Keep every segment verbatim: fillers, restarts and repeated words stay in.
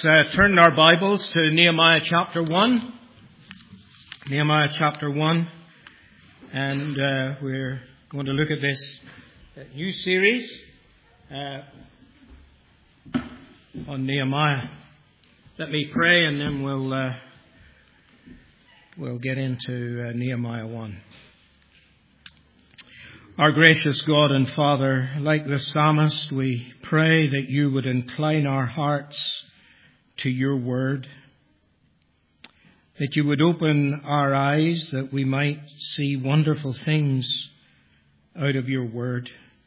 Let's uh, turn our Bibles to Nehemiah chapter one. Nehemiah chapter one. And uh, we're going to look at this new series uh, on Nehemiah. Let me pray and then we'll, uh, we'll get into uh, Nehemiah one. Our gracious God and Father, like the psalmist, we pray that you would incline our hearts to your word, that you would open our eyes that we might see wonderful things out of your word,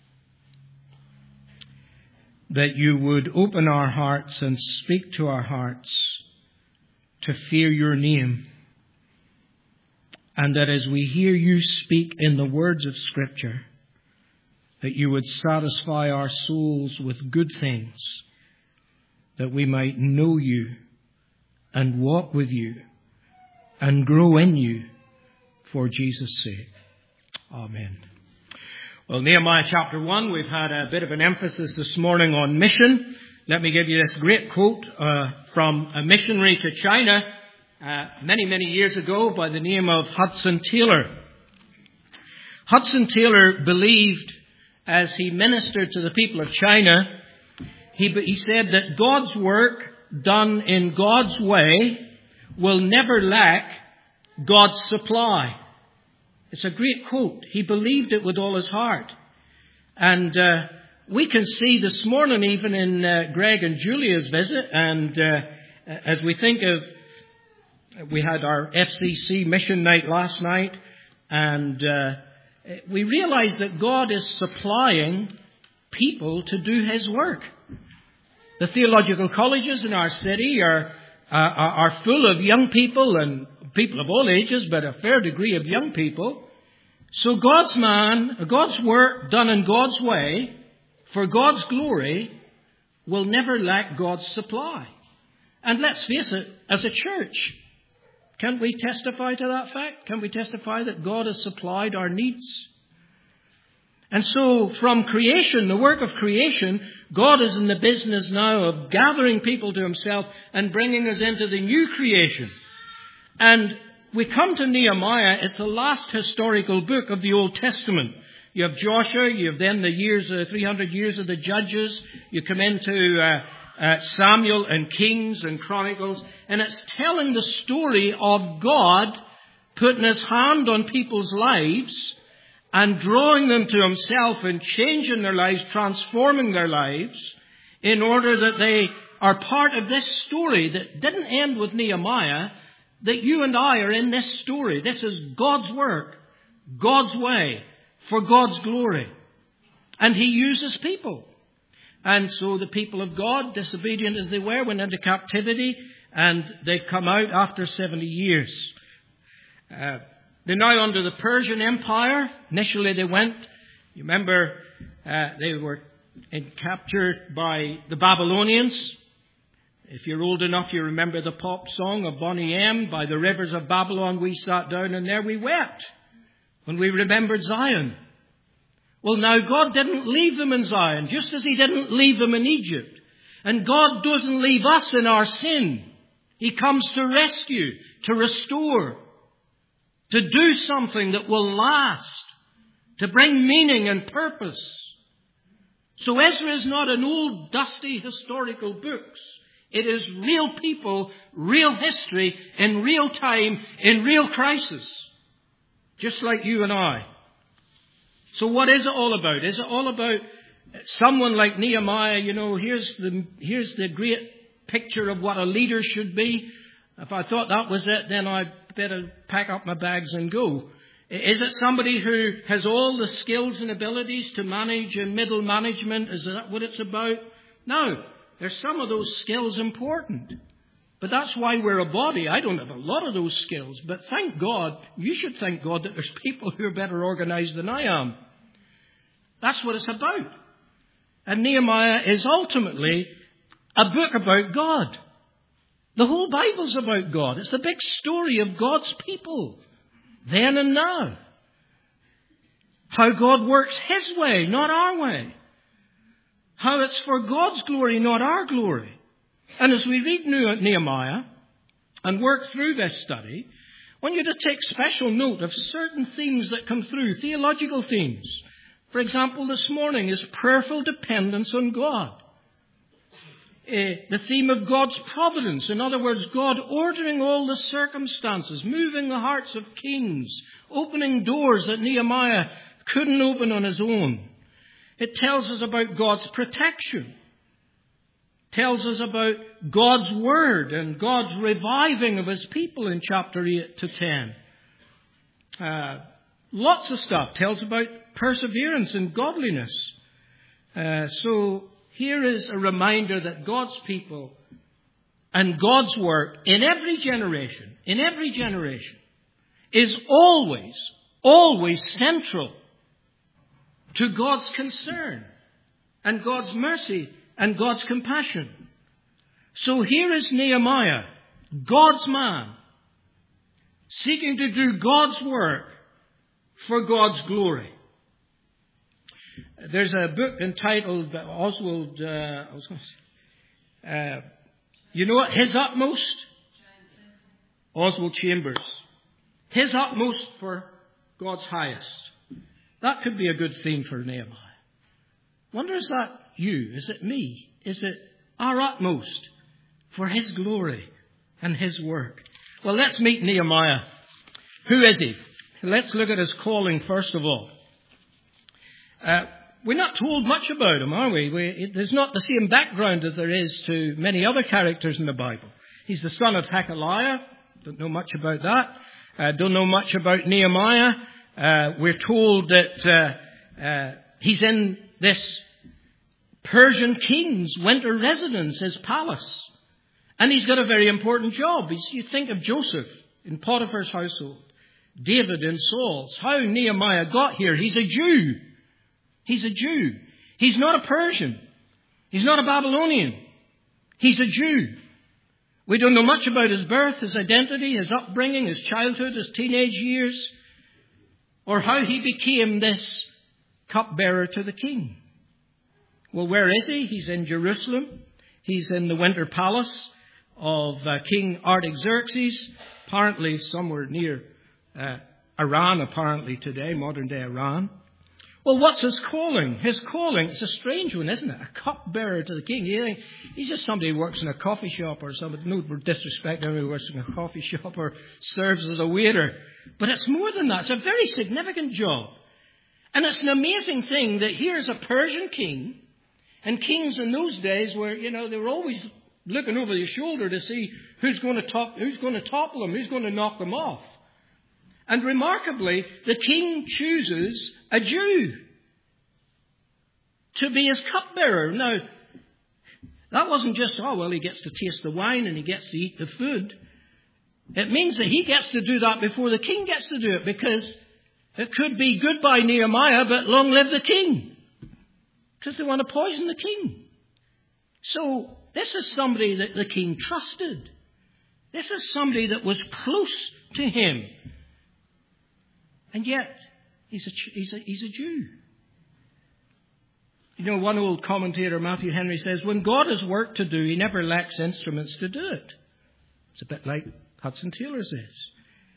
that you would open our hearts and speak to our hearts to fear your name, and that as we hear you speak in the words of Scripture, that you would satisfy our souls with good things, that we might know you and walk with you and grow in you for Jesus' sake. Amen. Well, Nehemiah chapter one, we've had a bit of an emphasis this morning on mission. Let me give you this great quote uh, from a missionary to China Uh, many, many years ago by the name of Hudson Taylor. Hudson Taylor believed, as he ministered to the people of China, he, he said that God's work done in God's way will never lack God's supply. It's a great quote. He believed it with all his heart. And uh, we can see this morning, even in uh, Greg and Julia's visit, and uh, as we think of we had our F C C mission night last night, and uh, we realized that God is supplying people to do his work. The theological colleges in our city are, uh, are full of young people, and people of all ages, but a fair degree of young people. So God's man, God's work done in God's way, for God's glory, will never lack God's supply. And let's face it, as a church, can't we testify to that fact? Can we testify that God has supplied our needs? And so from creation, the work of creation, God is in the business now of gathering people to himself and bringing us into the new creation. And we come to Nehemiah. It's the last historical book of the Old Testament. You have Joshua, you have then the years, uh, three hundred years of the Judges. You come into Uh, Uh, Samuel and Kings and Chronicles, and it's telling the story of God putting his hand on people's lives and drawing them to himself and changing their lives, transforming their lives in order that they are part of this story that didn't end with Nehemiah, that you and I are in this story. This is God's work, God's way, for God's glory. And he uses people. And so the people of God, disobedient as they were, went into captivity, and they've come out after seventy years. Uh, they're now under the Persian Empire. Initially they went, you remember, uh, they were in, captured by the Babylonians. If you're old enough, you remember the pop song of Bonnie M. By the rivers of Babylon we sat down and there we wept when we remembered Zion. Well, now God didn't leave them in Zion, just as he didn't leave them in Egypt. And God doesn't leave us in our sin. He comes to rescue, to restore, to do something that will last, to bring meaning and purpose. So Ezra is not an old, dusty historical books. It is real people, real history, in real time, in real crisis. Just like you and I. So what is it all about? Is it all about someone like Nehemiah? You know, here's the, here's the great picture of what a leader should be. If I thought that was it, then I'd better pack up my bags and go. Is it somebody who has all the skills and abilities to manage and middle management? Is that what it's about? No. There's some of those skills important. But that's why we're a body. I don't have a lot of those skills. But thank God, you should thank God that there's people who are better organized than I am. That's what it's about. And Nehemiah is ultimately a book about God. The whole Bible's about God. It's the big story of God's people, then and now. How God works his way, not our way. How it's for God's glory, not our glory. And as we read Nehemiah and work through this study, I want you to take special note of certain themes that come through, theological themes. For example, this morning is prayerful dependence on God. Uh, the theme of God's providence. In other words, God ordering all the circumstances, moving the hearts of kings, opening doors that Nehemiah couldn't open on his own. It tells us about God's protection. Tells us about God's word and God's reviving of his people in chapter eight to ten. Uh, lots of stuff. Tells about perseverance and godliness. Uh, so here is a reminder that God's people and God's work in every generation, in every generation, is always, always central to God's concern and God's mercy and God's compassion. So here is Nehemiah, God's man, seeking to do God's work for God's glory. There's a book entitled Oswald, uh, I was going to say, uh, you know what? His Utmost? Oswald Chambers. His Utmost for God's Highest. That could be a good theme for Nehemiah. Wonder, is that you? Is it me? Is it our utmost for his glory and his work? Well, let's meet Nehemiah. Who is he? Let's look at his calling first of all. Uh, we're not told much about him, are we? we it, there's not the same background as there is to many other characters in the Bible. He's the son of Hekeliah. Don't know much about that. Uh, don't know much about Nehemiah. Uh, we're told that uh, uh, he's in this Persian king's winter residence, his palace. And he's got a very important job. He's, you think of Joseph in Potiphar's household, David in Saul's. How Nehemiah got here. He's a Jew. He's a Jew. He's not a Persian. He's not a Babylonian. He's a Jew. We don't know much about his birth, his identity, his upbringing, his childhood, his teenage years, or how he became this cupbearer to the king. Well, where is he? He's in Jerusalem. He's in the winter palace of uh, King Artaxerxes, apparently somewhere near uh, Iran, apparently today, modern-day Iran. Well, what's his calling? His calling, it's a strange one, isn't it? A cupbearer to the king. You think he's just somebody who works in a coffee shop or something. No disrespect, anyone who works in a coffee shop or serves as a waiter. But it's more than that. It's a very significant job. And it's an amazing thing that here's a Persian king. And kings in those days were, you know, they were always looking over their shoulder to see who's going to top, who's going to topple them, who's going to knock them off. And remarkably, the king chooses a Jew to be his cupbearer. Now, that wasn't just, oh, well, he gets to taste the wine and he gets to eat the food. It means that he gets to do that before the king gets to do it, because it could be goodbye Nehemiah, but long live the king. Because they want to poison the king. So this is somebody that the king trusted. This is somebody that was close to him. And yet, he's a, he's a, he's a Jew. You know, one old commentator, Matthew Henry, says, when God has work to do, he never lacks instruments to do it. It's a bit like Hudson Taylor says.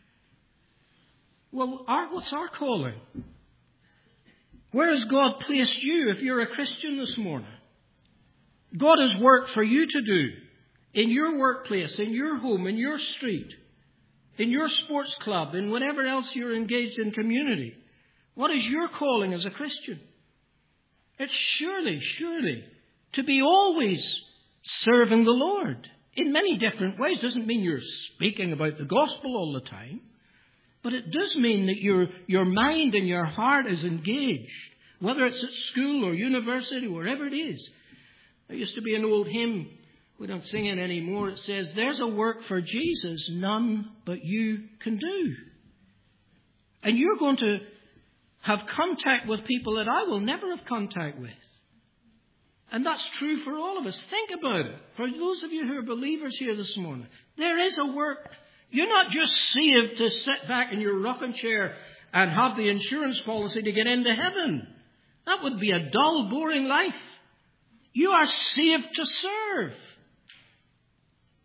Well, our, what's our calling? Where has God placed you if you're a Christian this morning? God has work for you to do in your workplace, in your home, in your street, in your sports club, in whatever else you're engaged in community. What is your calling as a Christian? It's surely, surely to be always serving the Lord in many different ways. Doesn't mean you're speaking about the gospel all the time, but it does mean that your, your mind and your heart is engaged, whether it's at school or university, wherever it is. There used to be an old hymn, we don't sing it anymore. It says, there's a work for Jesus none but you can do. And you're going to have contact with people that I will never have contact with. And that's true for all of us. Think about it. For those of you who are believers here this morning, there is a work. You're not just saved to sit back in your rocking chair and have the insurance policy to get into heaven. That would be a dull, boring life. You are saved to serve.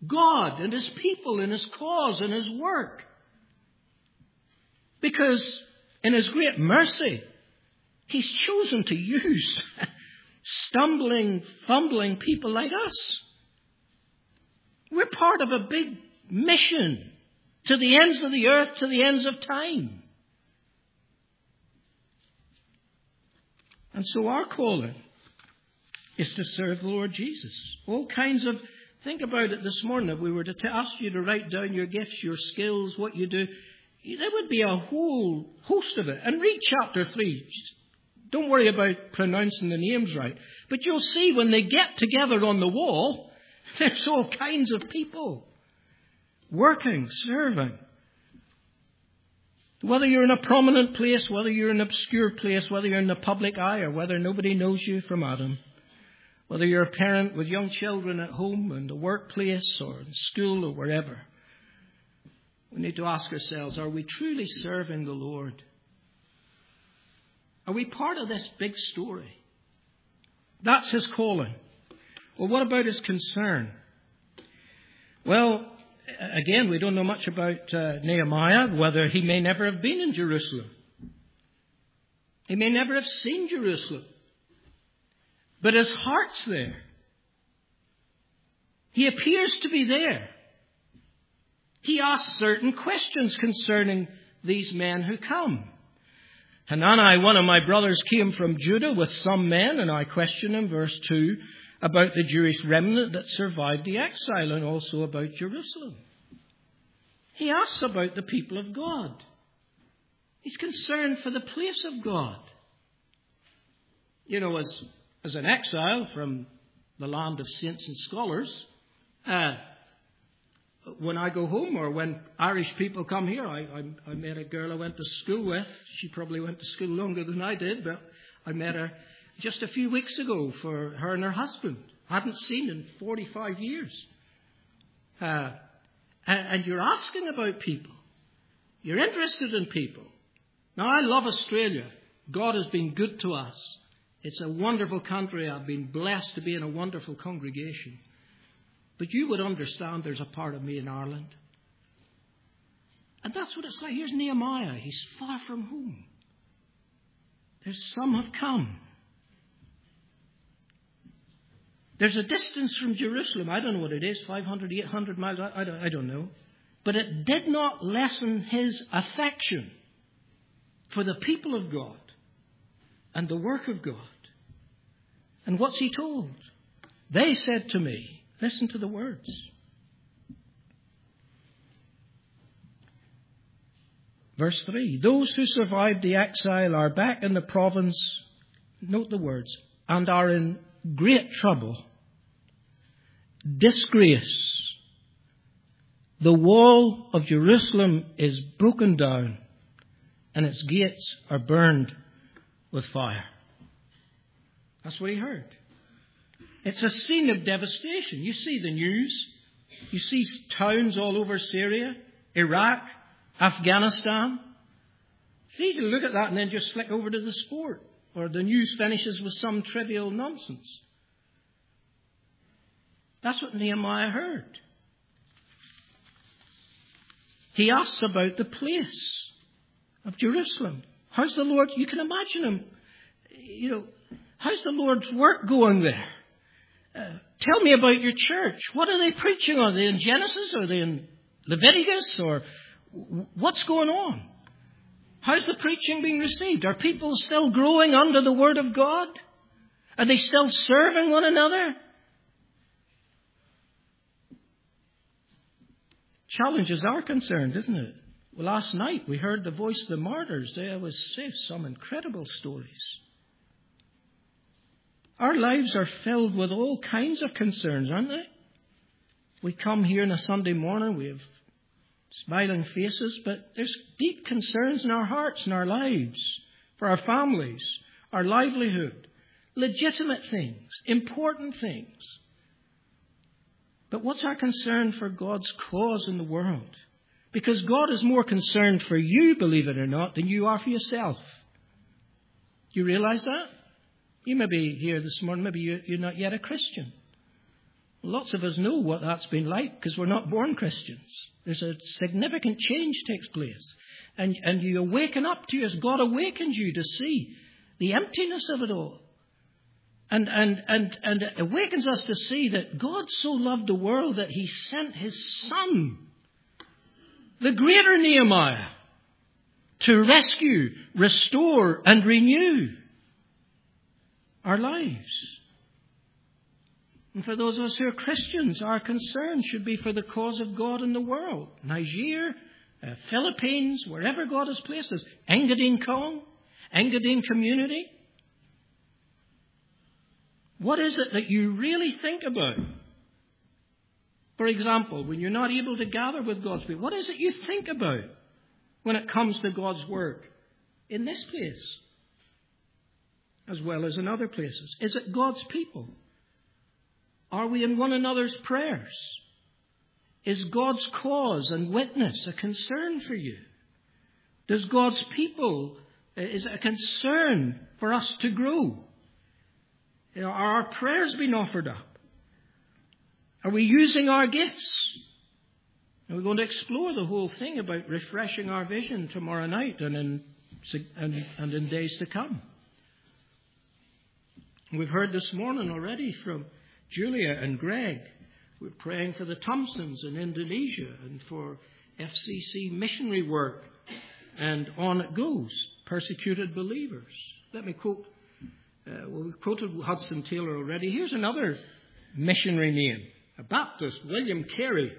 God and His people and His cause and His work. Because in His great mercy, He's chosen to use stumbling, fumbling people like us. We're part of a big mission to the ends of the earth, to the ends of time. And so our calling is to serve the Lord Jesus. All kinds of, think about it this morning. If we were to t- ask you to write down your gifts, your skills, what you do, there would be a whole host of it. And read chapter three. Don't worry about pronouncing the names right. But you'll see when they get together on the wall, there's all kinds of people working, serving. Whether you're in a prominent place, whether you're in an obscure place, whether you're in the public eye or whether nobody knows you from Adam. Whether you're a parent with young children at home, in the workplace or in school or wherever. We need to ask ourselves, are we truly serving the Lord? Are we part of this big story? That's His calling. Well, what about His concern? Well, again, we don't know much about uh, Nehemiah, whether he may never have been in Jerusalem. He may never have seen Jerusalem. But his heart's there. He appears to be there. He asks certain questions concerning these men who come. Hanani, one of my brothers, came from Judah with some men, and I question him, verse two, about the Jewish remnant that survived the exile and also about Jerusalem. He asks about the people of God. He's concerned for the place of God. You know, as, as an exile from the land of saints and scholars, uh, when I go home or when Irish people come here, I, I, I met a girl I went to school with. She probably went to school longer than I did, but I met her just a few weeks ago for her and her husband. I hadn't seen in forty-five years. Uh, and, and you're asking about people. You're interested in people. Now, I love Australia. God has been good to us. It's a wonderful country. I've been blessed to be in a wonderful congregation. But you would understand there's a part of me in Ireland. And that's what it's like. Here's Nehemiah. He's far from home. There's some have come. There's a distance from Jerusalem. I don't know what it is, five hundred, eight hundred miles. I, I, don't, I don't know. But it did not lessen his affection for the people of God and the work of God. And what's he told? They said to me, listen to the words. Verse three, those who survived the exile are back in the province, note the words, and are in great trouble, disgrace. The wall of Jerusalem is broken down and its gates are burned with fire. That's what he heard. It's a scene of devastation. You see the news. You see towns all over Syria, Iraq, Afghanistan. It's easy to look at that and then just flick over to the sport. Or the news finishes with some trivial nonsense. That's what Nehemiah heard. He asks about the place of Jerusalem. How's the Lord? You can imagine him. You know, how's the Lord's work going there? Uh, tell me about your church. What are they preaching? Are they in Genesis? Are they in Leviticus? Or what's going on? How's the preaching being received? Are people still growing under the Word of God? Are they still serving one another? Challenges are concerned, isn't it? Well, last night we heard the voice of the martyrs. There was some incredible stories. Our lives are filled with all kinds of concerns, aren't they? We come here on a Sunday morning, we have smiling faces, but there's deep concerns in our hearts and our lives, for our families, our livelihood, legitimate things, important things. But what's our concern for God's cause in the world? Because God is more concerned for you, believe it or not, than you are for yourself. Do you realize that? You may be here this morning, maybe you're not yet a Christian. Lots of us know what that's been like because we're not born Christians. There's a significant change takes place. And, and you awaken up to as God awakens you to see the emptiness of it all. And, and, and, and it awakens us to see that God so loved the world that he sent his Son, the greater Nehemiah, to rescue, restore, and renew our lives. And for those of us who are Christians, our concern should be for the cause of God in the world. Niger, uh, Philippines, wherever God has placed us. Engadine Kong, Engadine community. What is it that you really think about? For example, when you're not able to gather with God's people, what is it you think about when it comes to God's work in this place as well as in other places? Is it God's people? Are we in one another's prayers? Is God's cause and witness a concern for you? Does God's people, is it a concern for us to grow? You know, are our prayers being offered up? Are we using our gifts? And we're going to explore the whole thing about refreshing our vision tomorrow night and in, and, and in days to come. We've heard this morning already from Julia and Greg. We're praying for the Thompsons in Indonesia and for F C C missionary work. And on it goes. Persecuted believers. Let me quote. Uh, well, we've quoted Hudson Taylor already. Here's another missionary name. A Baptist, William Carey.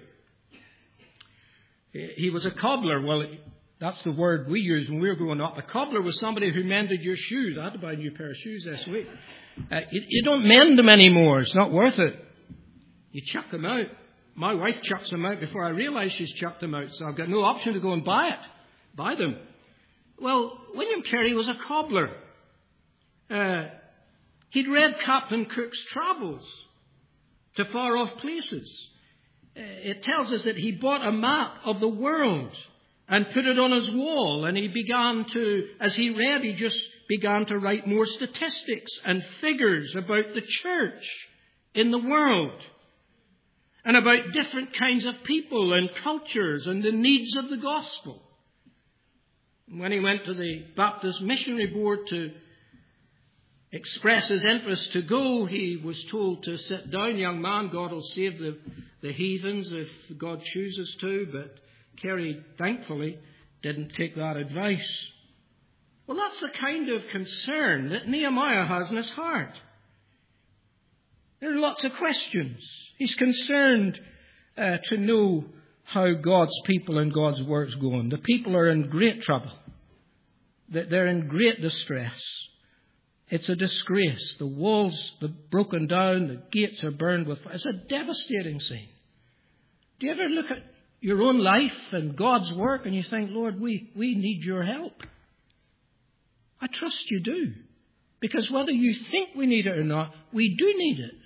He was a cobbler. Well, that's the word we used when we were growing up. A cobbler was somebody who mended your shoes. I had to buy a new pair of shoes this week. Uh, you, you don't mend them anymore. It's not worth it. You chuck them out. My wife chucks them out before I realise she's chucked them out. So I've got no option to go and buy it. Buy them. Well, William Carey was a cobbler. Uh, he'd read Captain Cook's travels to far off places. Uh, it tells us that he bought a map of the world and put it on his wall, and he began to, as he read, he just began to write more statistics and figures about the church in the world and about different kinds of people and cultures and the needs of the gospel. When he went to the Baptist Missionary Board to express his interest to go, he was told to sit down. Young man, God will save the, the heathens if God chooses to, but Carey, thankfully, didn't take that advice. Well, that's the kind of concern that Nehemiah has in his heart. There are lots of questions. He's concerned uh, to know how God's people and God's work's going. The people are in great trouble. They're in great distress. It's a disgrace. The walls are broken down. The gates are burned with fire. It's a devastating scene. Do you ever look at your own life and God's work and you think, Lord, we, we need your help? I trust you do. Because whether you think we need it or not, we do need it.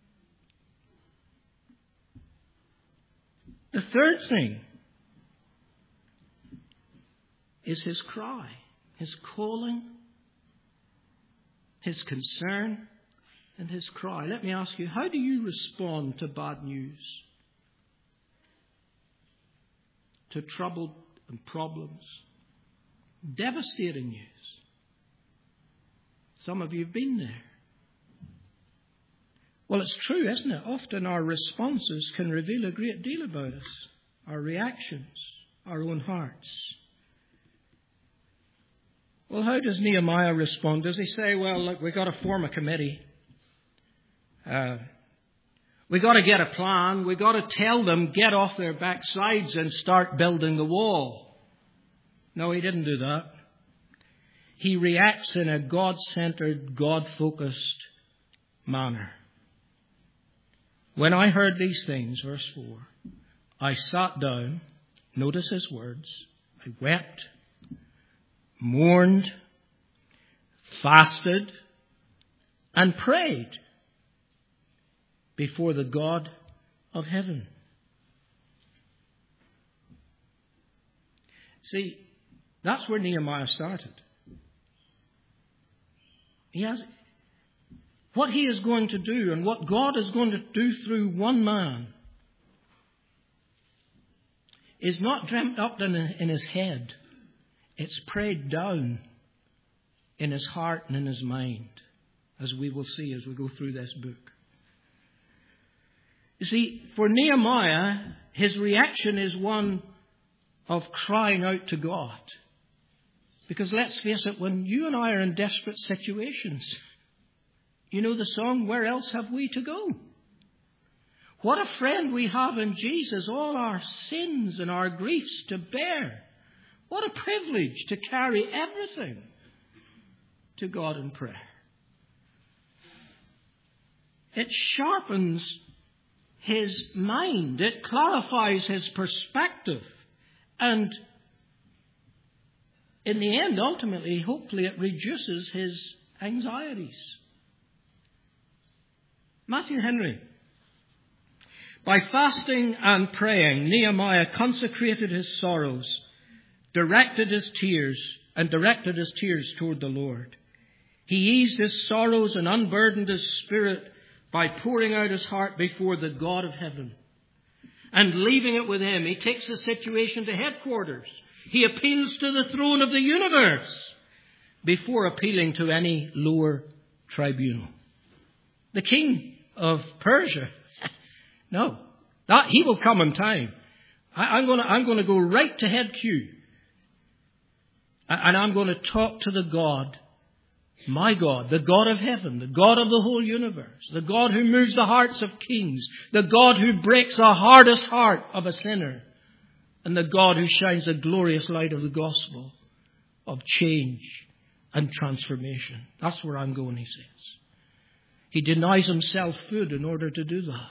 The third thing is his cry, his calling, his concern, and his cry. Let me ask you, how do you respond to bad news? To trouble and problems? Devastating news. Some of you have been there. Well, it's true, isn't it? Often our responses can reveal a great deal about us. Our reactions, our own hearts. Well, how does Nehemiah respond? Does he say, well, look, we've got to form a committee. Uh, we've got to get a plan. We've got to tell them, get off their backsides and start building the wall. No, he didn't do that. He reacts in a God-centered, God-focused manner. When I heard these things, verse four, I sat down, notice his words, I wept, mourned, fasted, and prayed before the God of heaven. See, that's where Nehemiah started. He has, what he is going to do and what God is going to do through one man is not dreamt up in, in his head. It's prayed down in his heart and in his mind, as we will see as we go through this book. You see, for Nehemiah, his reaction is one of crying out to God. Because let's face it, when you and I are in desperate situations, you know the song, "Where else have we to go?" What a friend we have in Jesus, all our sins and our griefs to bear. What a privilege to carry everything to God in prayer. It sharpens his mind. It clarifies his perspective. And in the end, ultimately, hopefully, it reduces his anxieties. Matthew Henry. By fasting and praying, Nehemiah consecrated his sorrows, directed his tears, and directed his tears toward the Lord. He eased his sorrows and unburdened his spirit by pouring out his heart before the God of heaven. And leaving it with him, he takes the situation to headquarters. He appeals to the throne of the universe before appealing to any lower tribunal. The king of Persia, no, that he will come in time. I, I'm going to, I'm going to go right to head queue. And I'm going to talk to the God, my God, the God of heaven, the God of the whole universe, the God who moves the hearts of kings, the God who breaks the hardest heart of a sinner, and the God who shines the glorious light of the gospel of change and transformation. That's where I'm going, he says. He denies himself food in order to do that.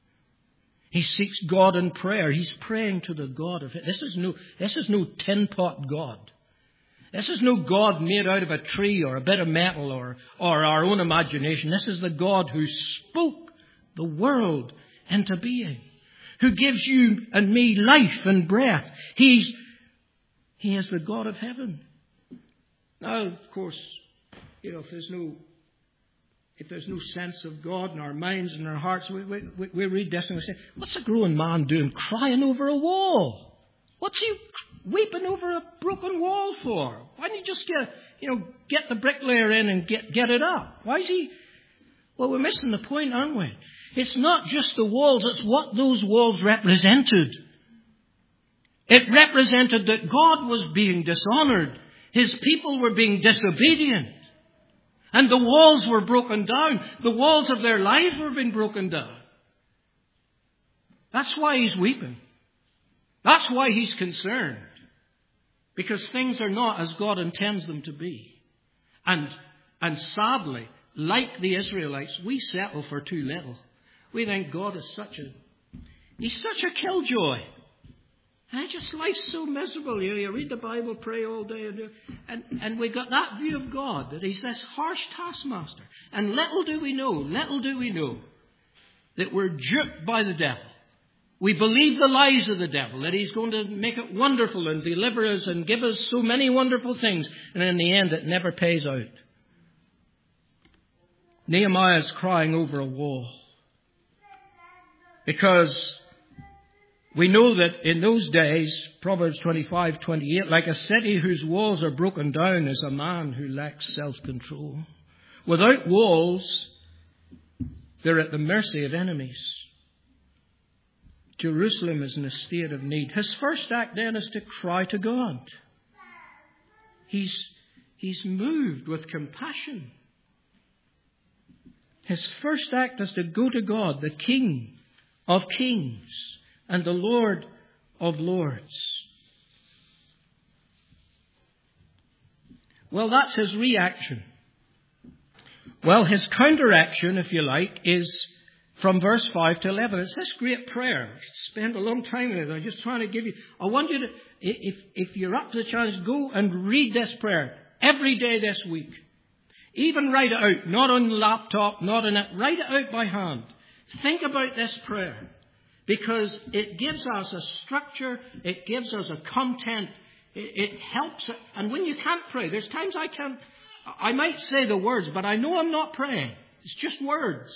He seeks God in prayer. He's praying to the God of it. This is no, this is no tin pot God. This is no God made out of a tree or a bit of metal or, or our own imagination. This is the God who spoke the world into being, who gives you and me life and breath. He's, he is the God of heaven. Now, of course, you know, if there's no, if there's no sense of God in our minds and our hearts, we, we, we read this and we say, what's a grown man doing crying over a wall? What's he weeping over a broken wall for? Why don't you just get, you know, get the bricklayer in and get, get it up? Why is he? Well, we're missing the point, aren't we? It's not just the walls, it's what those walls represented. It represented that God was being dishonored. His people were being disobedient. And the walls were broken down. The walls of their lives were being broken down. That's why he's weeping. That's why he's concerned. Because things are not as God intends them to be. And, and sadly, like the Israelites, we settle for too little. We think God is such a, he's such a killjoy. And just life's so miserable. You know, you read the Bible, pray all day, and, and, and we got that view of God, that he's this harsh taskmaster. And little do we know, little do we know, that we're duped by the devil. We believe the lies of the devil, that he's going to make it wonderful and deliver us and give us so many wonderful things. And in the end, it never pays out. Nehemiah is crying over a wall. Because we know that in those days, Proverbs twenty-five twenty-eight, like a city whose walls are broken down is a man who lacks self-control. Without walls, they're at the mercy of enemies. Jerusalem is in a state of need. His first act then is to cry to God. He's, he's moved with compassion. His first act is to go to God, the King of kings and the Lord of lords. Well, that's his reaction. Well, his counteraction, if you like, is from verse five to eleven. It's this great prayer. I spent a long time in it. I'm just trying to give you... I want you to, if, if you're up to the challenge, go and read this prayer every day this week. Even write it out. Not on the laptop, not in it. Write it out by hand. Think about this prayer. Because it gives us a structure. It gives us a content. It, it helps. And when you can't pray, there's times I can't... I might say the words, but I know I'm not praying. It's just words.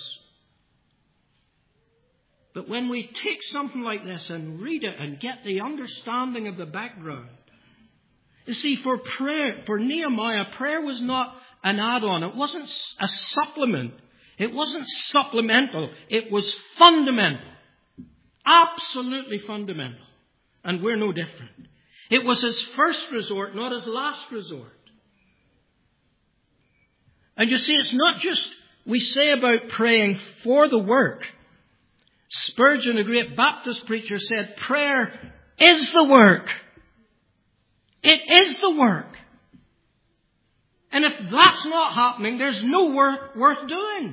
But when we take something like this and read it and get the understanding of the background, you see, for prayer, for Nehemiah, prayer was not an add-on. It wasn't a supplement. It wasn't supplemental. It was fundamental. Absolutely fundamental. And we're no different. It was his first resort, not his last resort. And you see, it's not just we say about praying for the work. Spurgeon, a great Baptist preacher, said, prayer is the work. It is the work. And if that's not happening, there's no work worth doing.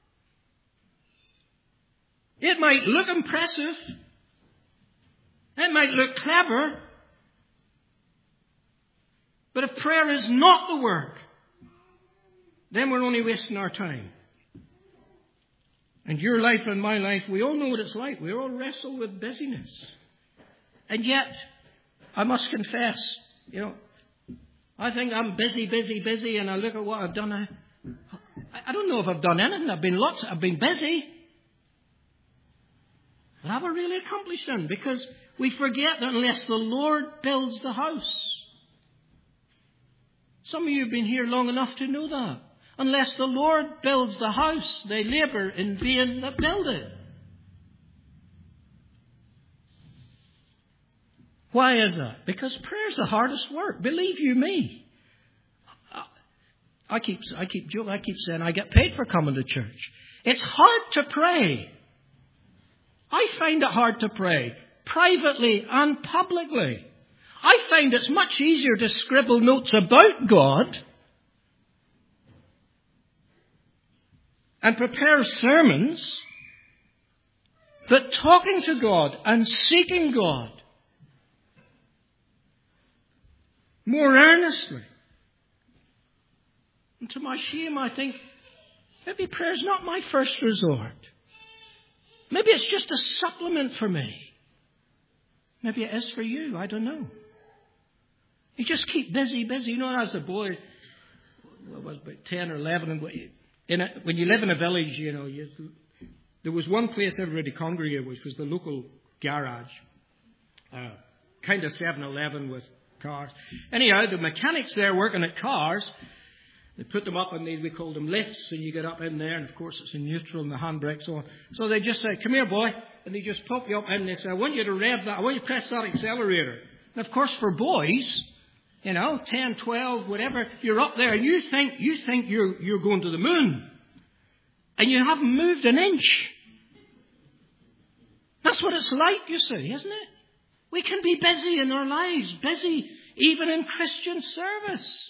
It might look impressive. It might look clever. But if prayer is not the work, then we're only wasting our time. And your life and my life, we all know what it's like. We all wrestle with busyness. And yet, I must confess, you know, I think I'm busy, busy, busy, and I look at what I've done. I, I don't know if I've done anything. I've been lots, I've been busy. But have I really accomplished anything? Because we forget that unless the Lord builds the house. Some of you have been here long enough to know that. Unless the Lord builds the house, they labour in vain that build it. Why is that? Because prayer's the hardest work. Believe you me. I keep, I keep joking. I keep saying I get paid for coming to church. It's hard to pray. I find it hard to pray, privately and publicly. I find it's much easier to scribble notes about God and prepare sermons, but talking to God and seeking God more earnestly. And to my shame, I think maybe prayer's not my first resort. Maybe it's just a supplement for me. Maybe it is for you. I don't know. You just keep busy, busy. You know, as a boy, well, I was about ten or eleven, and in a, when you live in a village, you know, you, there was one place everybody congregated, which was the local garage. Uh, kind of seven eleven with cars. Anyhow, the mechanics there working at cars, they put them up and they, we called them lifts, and you get up in there, and of course it's in neutral and the handbrake's on. So they just say, come here, boy, and they just pop you up in and they say, I want you to rev that, I want you to press that accelerator. And of course for boys, you know, ten, twelve, whatever, you're up there and you think, you think you're, you're going to the moon. And you haven't moved an inch. That's what it's like, you see, isn't it? We can be busy in our lives, busy even in Christian service.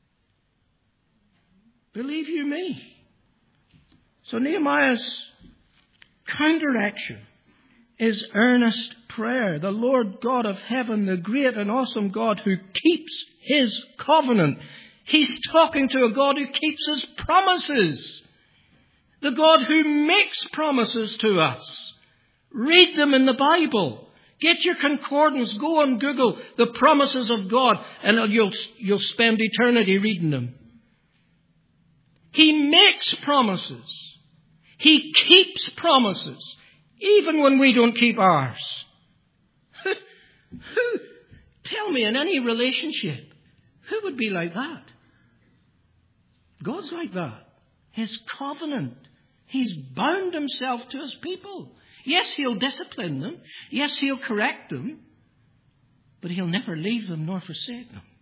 Believe you me. So Nehemiah's counteraction is earnest prayer. The Lord God of heaven, the great and awesome God who keeps his covenant. He's talking to a God who keeps his promises. The God who makes promises to us. Read them in the Bible. Get your concordance. Go on Google the promises of God, and you'll, you'll spend eternity reading them. He makes promises. He keeps promises, even when we don't keep ours. Who, who, tell me, in any relationship, who would be like that? God's like that. His covenant. He's bound himself to his people. Yes, he'll discipline them. Yes, he'll correct them. But he'll never leave them nor forsake them.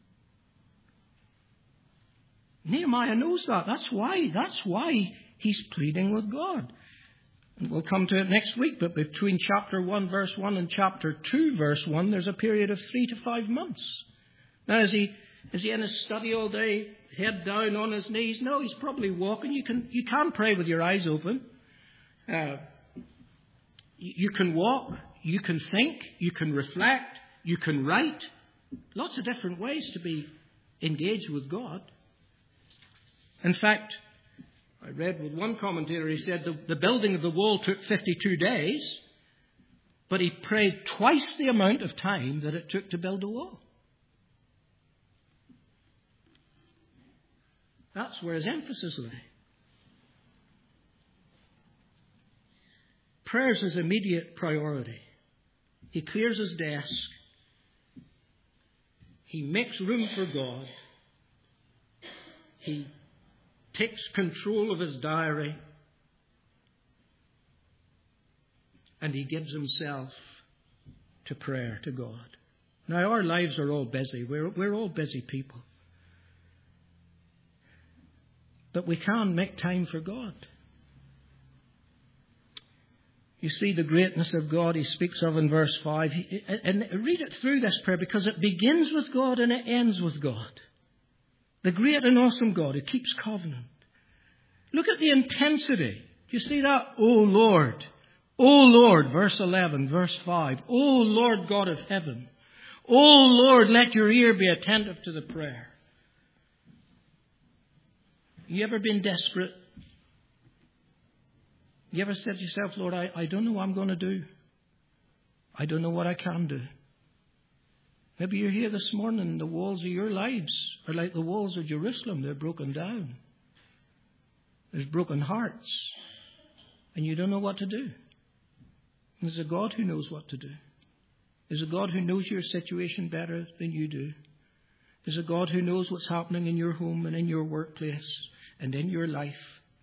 Nehemiah knows that. That's why, that's why he's pleading with God. And we'll come to it next week, but between chapter one, verse one and chapter two, verse one, there's a period of three to five months. Now, is he, is he in his study all day, head down on his knees? No, he's probably walking. You can, you can pray with your eyes open. Uh, you can walk, you can think, you can reflect, you can write. Lots of different ways to be engaged with God. In fact, I read with one commentator, he said the, the building of the wall took fifty-two days, but he prayed twice the amount of time that it took to build a wall. That's where his emphasis lay. Prayer is his immediate priority. He clears his desk. He makes room for God. He takes control of his diary. And he gives himself to prayer to God. Now, our lives are all busy. We're, we're all busy people. But we can make time for God. You see the greatness of God he speaks of in verse five. And read it through this prayer, because it begins with God and it ends with God. The great and awesome God who keeps covenant. Look at the intensity. Do you see that? O Lord. O Lord, verse eleven, verse five. O Lord God of heaven. O Lord, let your ear be attentive to the prayer. You ever been desperate? You ever said to yourself, Lord, I, I don't know what I'm going to do. I don't know what I can do. Maybe you're here this morning and the walls of your lives are like the walls of Jerusalem. They're broken down. There's broken hearts. And you don't know what to do. There's a God who knows what to do. There's a God who knows your situation better than you do. There's a God who knows what's happening in your home and in your workplace and in your life.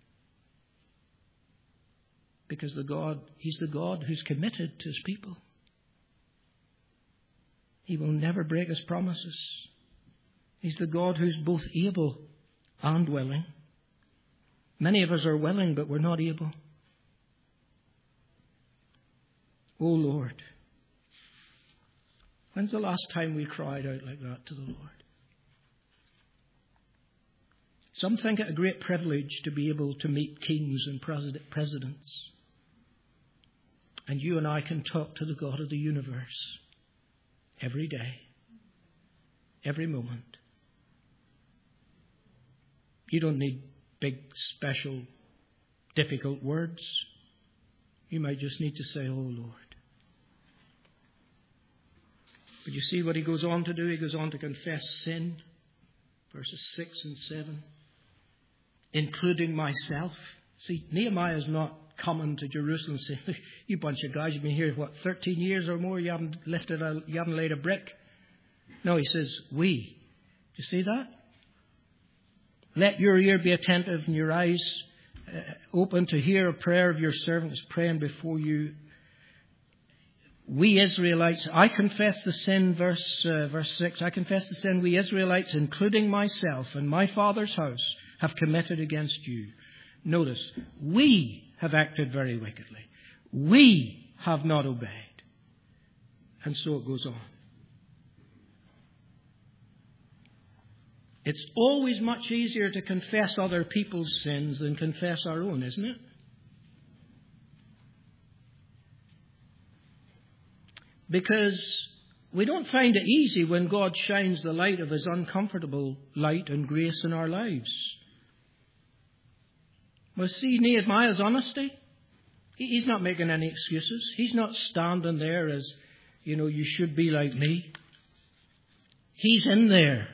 Because the God, he's the God who's committed to his people. He will never break his promises. He's the God who's both able and willing. Many of us are willing, but we're not able. Oh Lord, when's the last time we cried out like that to the Lord? Some think it a great privilege to be able to meet kings and presidents. And you and I can talk to the God of the universe every day, every moment. You don't need big, special, difficult words. You might just need to say, oh Lord. But you see what he goes on to do? He goes on to confess sin. Verses six and seven. Including myself. See, Nehemiah is not coming to Jerusalem saying, you bunch of guys, you've been here, what, thirteen years or more, you haven't lifted a, you haven't laid a brick. No, he says, we. Do you see that? Let your ear be attentive and your eyes uh, open to hear a prayer of your servants praying before you. We Israelites, I confess the sin, verse, uh, verse six, I confess the sin we Israelites, including myself and my father's house, have committed against you. Notice, we have acted very wickedly. We have not obeyed. And so it goes on. It's always much easier to confess other people's sins than confess our own, isn't it? Because we don't find it easy when God shines the light of his uncomfortable light and grace in our lives. Well, see Nehemiah's honesty. He's not making any excuses. He's not standing there as, you know, you should be like me. He's in there.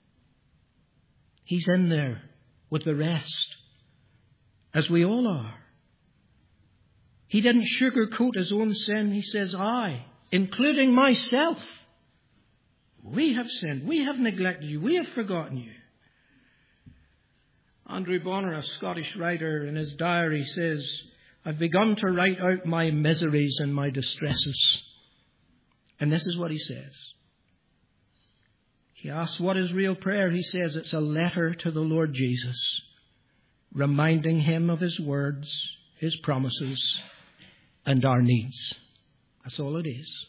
He's in there with the rest, as we all are. He didn't sugarcoat his own sin. He says, I, including myself, we have sinned. We have neglected you. We have forgotten you. Andrew Bonner, a Scottish writer, in his diary says, I've begun to write out my miseries and my distresses. And this is what he says. He asks, what is real prayer? He says, it's a letter to the Lord Jesus, reminding him of his words, his promises, and our needs. That's all it is.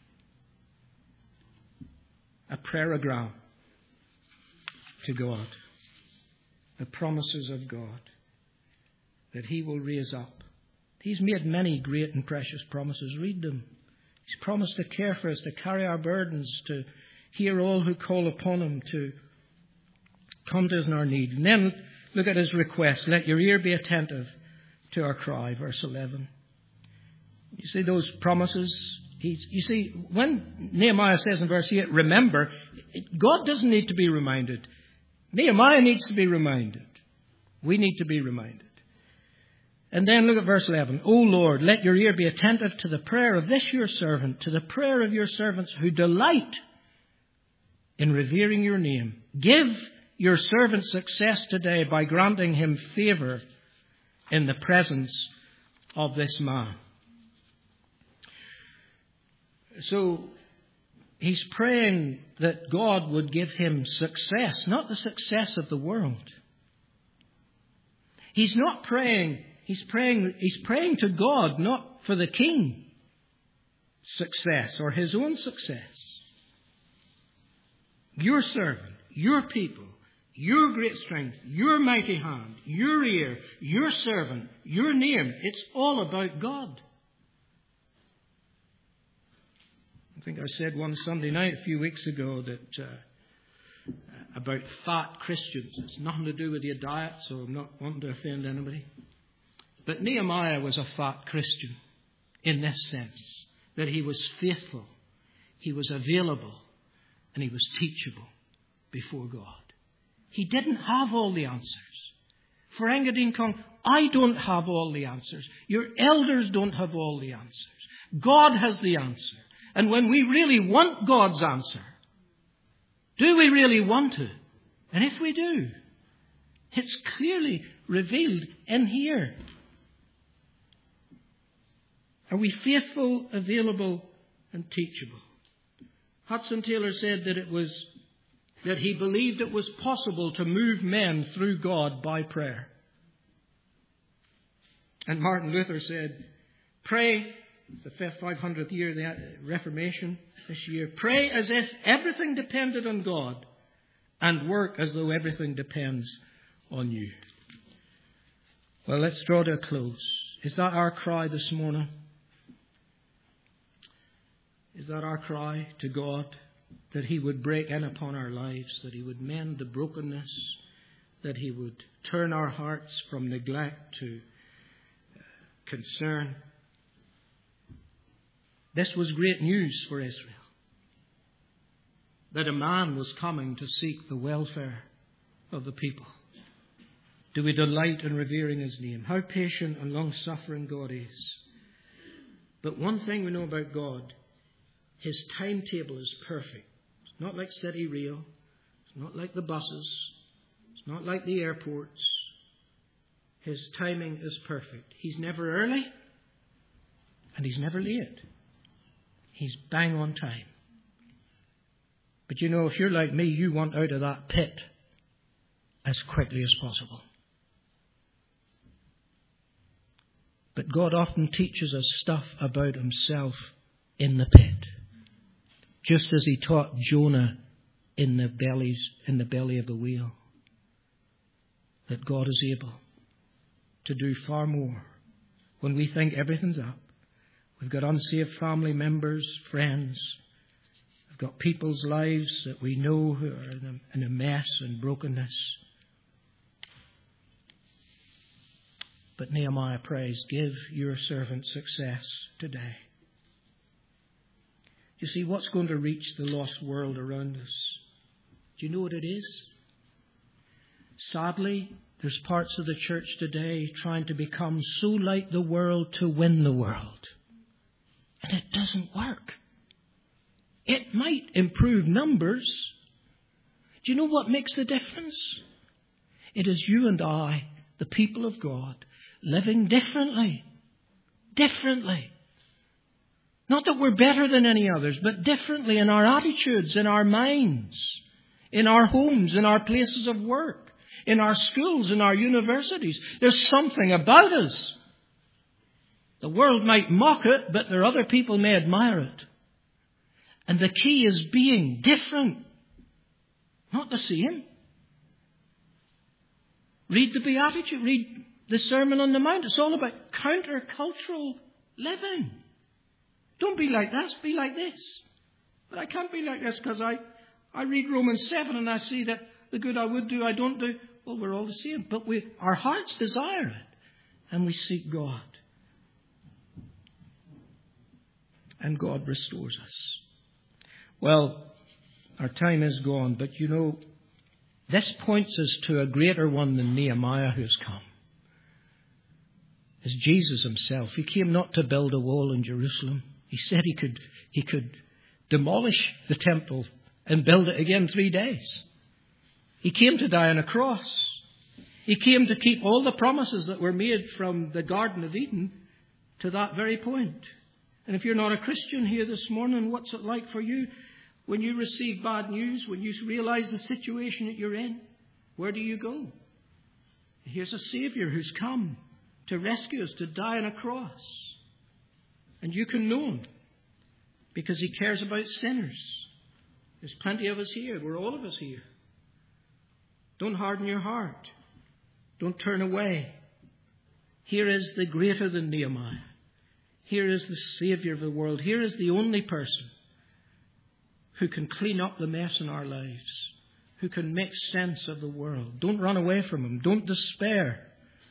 A prayerogram to God. The promises of God that he will raise up. He's made many great and precious promises. Read them. He's promised to care for us, to carry our burdens, to hear all who call upon him, to come to us in our need. And then look at his request. Let your ear be attentive to our cry, verse eleven. You see those promises? He's, you see, when Nehemiah says in verse eight, remember, God doesn't need to be reminded. Nehemiah needs to be reminded. We need to be reminded. And then look at verse eleven. O Lord, let your ear be attentive to the prayer of this your servant, to the prayer of your servants who delight in revering your name. Give your servant success today by granting him favor in the presence of this man. So he's praying that God would give him success, not the success of the world. He's not praying, he's praying, he's praying to God, not for the king success or his own success. Your servant, your people, your great strength, your mighty hand, your ear, your servant, your name. It's all about God. I think I said one Sunday night a few weeks ago that uh, about fat Christians. It's nothing to do with your diet, so I'm not wanting to offend anybody. But Nehemiah was a fat Christian in this sense, that he was faithful, he was available, and he was teachable before God. He didn't have all the answers. For Engadine Kong, I don't have all the answers. Your elders don't have all the answers. God has the answer. And when we really want God's answer, do we really want to? And if we do, it's clearly revealed in here. Are we faithful, available, and teachable? Hudson Taylor said that it was that he believed it was possible to move men through God by prayer. And Martin Luther said, pray, it's the five hundredth year of the Reformation this year, pray as if everything depended on God and work as though everything depends on you. Well, let's draw to a close. Is that our cry this morning? Is that our cry to God? That he would break in upon our lives, that he would mend the brokenness, that he would turn our hearts from neglect to concern. This was great news for Israel, that a man was coming to seek the welfare of the people. Do we delight in revering his name? How patient and long-suffering God is. But one thing we know about God, his timetable is perfect. It's not like City Rail. It's not like the buses. It's not like the airports. His timing is perfect. He's never early and he's never late. He's bang on time. But you know, if you're like me, you want out of that pit as quickly as possible. But God often teaches us stuff about himself in the pit. Just as he taught Jonah in the bellies, in the belly of the whale. That God is able to do far more when we think everything's up. We've got unsaved family members, friends. We've got people's lives that we know who are in a, in a mess and brokenness. But Nehemiah prays, give your servant success today. You see, what's going to reach the lost world around us? Do you know what it is? Sadly, there's parts of the church today trying to become so like the world to win the world. And it doesn't work. It might improve numbers. Do you know what makes the difference? It is you and I, the people of God, living differently. Differently. Not that we're better than any others, but differently in our attitudes, in our minds, in our homes, in our places of work, in our schools, in our universities. There's something about us. The world might mock it, but there are other people may admire it. And the key is being different, not the same. Read the Beatitude, read the Sermon on the Mount. It's all about countercultural living. Don't be like this, be like this. But I can't be like this because I, I read Romans seven and I see that the good I would do, I don't do. Well, we're all the same. But we, our hearts desire it. And we seek God. And God restores us. Well, our time is gone. But you know, this points us to a greater one than Nehemiah who has come. is Jesus himself. He came not to build a wall in Jerusalem. He said he could, he could demolish the temple and build it again in three days. He came to die on a cross. He came to keep all the promises that were made from the Garden of Eden to that very point. And if you're not a Christian here this morning, what's it like for you when you receive bad news, when you realize the situation that you're in? Where do you go? Here's a Savior who's come to rescue us, to die on a cross. And you can know him because he cares about sinners. There's plenty of us here. We're all of us here. Don't harden your heart. Don't turn away. Here is the greater than Nehemiah. Here is the Savior of the world. Here is the only person who can clean up the mess in our lives, who can make sense of the world. Don't run away from him. Don't despair.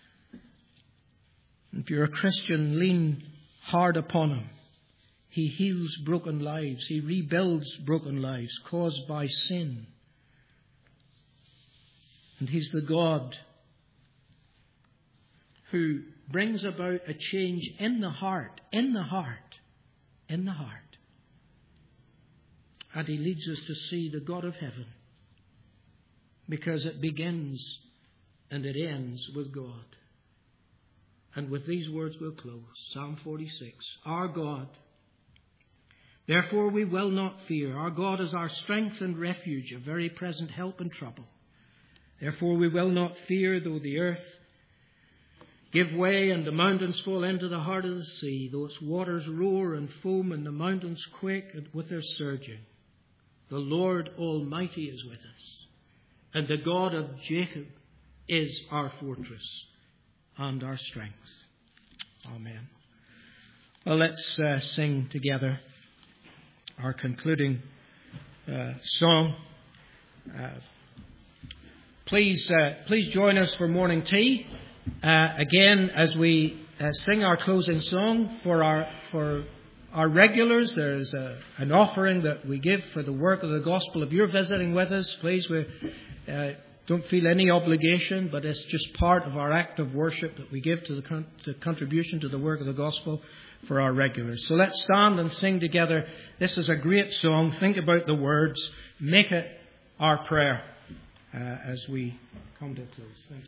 If you're a Christian, lean hard upon him. He heals broken lives. He rebuilds broken lives caused by sin. And he's the God who brings about a change in the heart, in the heart, in the heart. And he leads us to see the God of heaven, because it begins and it ends with God. And with these words we'll close. Psalm forty-six. Our God, therefore we will not fear. Our God is our strength and refuge, a very present help in trouble. Therefore we will not fear, though the earth give way and the mountains fall into the heart of the sea, though its waters roar and foam and the mountains quake with their surging. The Lord Almighty is with us, and the God of Jacob is our fortress and our strength. Amen. Well, let's uh, sing together our concluding uh, song. Uh, please, uh, please join us for morning tea. Uh, again, as we uh, sing our closing song, for our for our regulars, there is a, an offering that we give for the work of the gospel. If you're visiting with us, please, we uh, don't feel any obligation, but it's just part of our act of worship that we give to the, con- to contribution to the work of the gospel for our regulars. So let's stand and sing together. This is a great song. Think about the words. Make it our prayer uh, as we come to a close. Thank you.